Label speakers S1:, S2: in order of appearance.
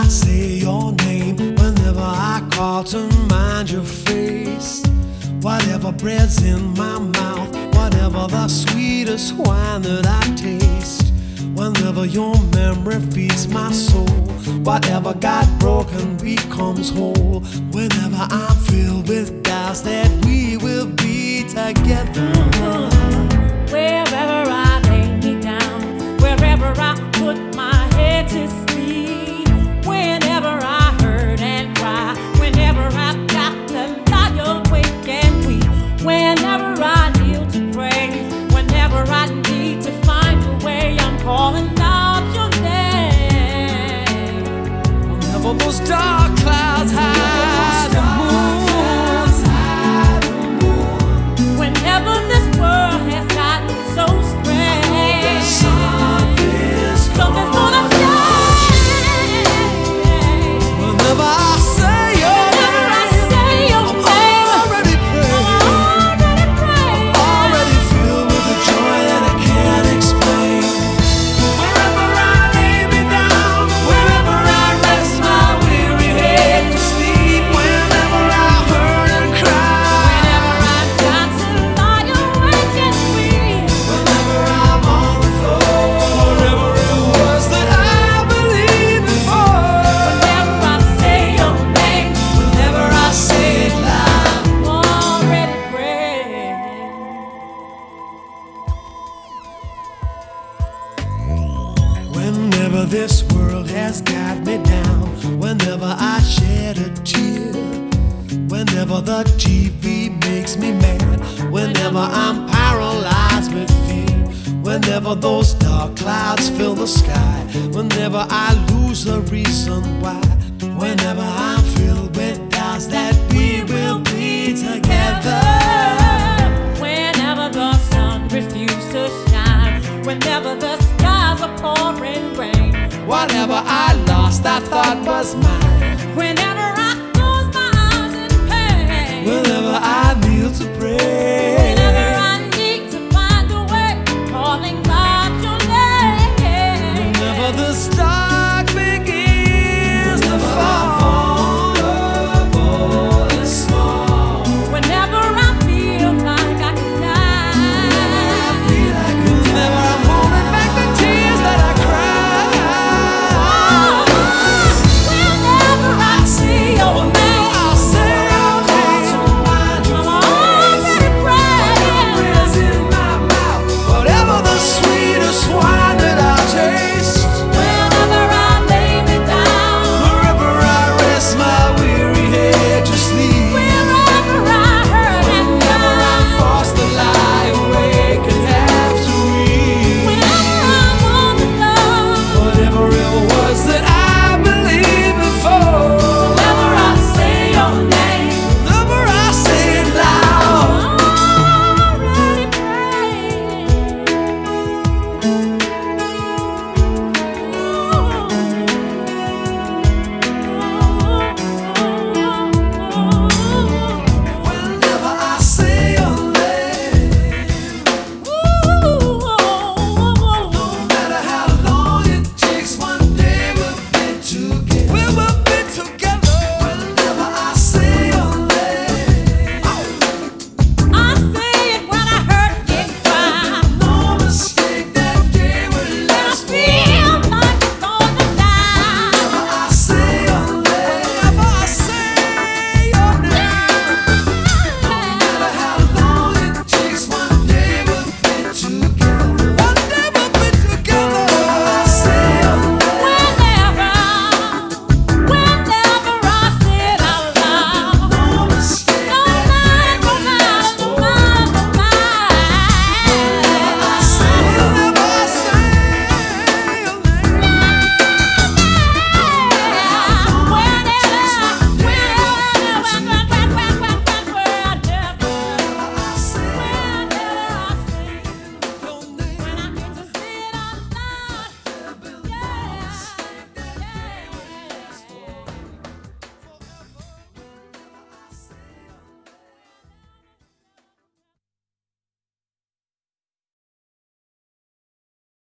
S1: say your name, whenever I call to mind your face, whatever bread's in my mouth, whatever the sweetest wine that I taste, whenever your memory feeds my soul, whatever got broken becomes whole, whenever I'm filled with doubts that we will be together.
S2: Wherever I lay me down, wherever I put my head to sleep, whenever I hurt and cry, whenever I've got to lie awake and weep, whenever I kneel to pray, whenever I need to find a way, I'm calling out your name.
S1: Whenever those dark clouds hide the moon,
S2: whenever this world has gotten so strange, something's gonna change.
S1: whenever I say your name, I'm already praying, already filled with the joy that I can't explain. Wherever I lay me down, wherever I rest my weary head to sleep, whenever I hurt and cry,
S2: Whenever I've got to lie awake and weep,
S1: whenever I'm on the floor, wherever it was that I believed before,
S2: whenever I say your name,
S1: whenever I say it loud.
S2: I'm already praying.
S1: Whenever this world has got me down, whenever I shed a tear, whenever the TV makes me mad, whenever I'm paralyzed with fear, whenever those dark clouds fill the sky, whenever I lose the reason why, whenever I'm filled with doubts that we will be together.
S2: Whenever the sun refuses to shine, whenever the skies are pouring rain,
S1: Whatever I lost I thought was mine,
S2: whenever I close my eyes in pain,
S1: whenever I kneel to pray,
S2: whenever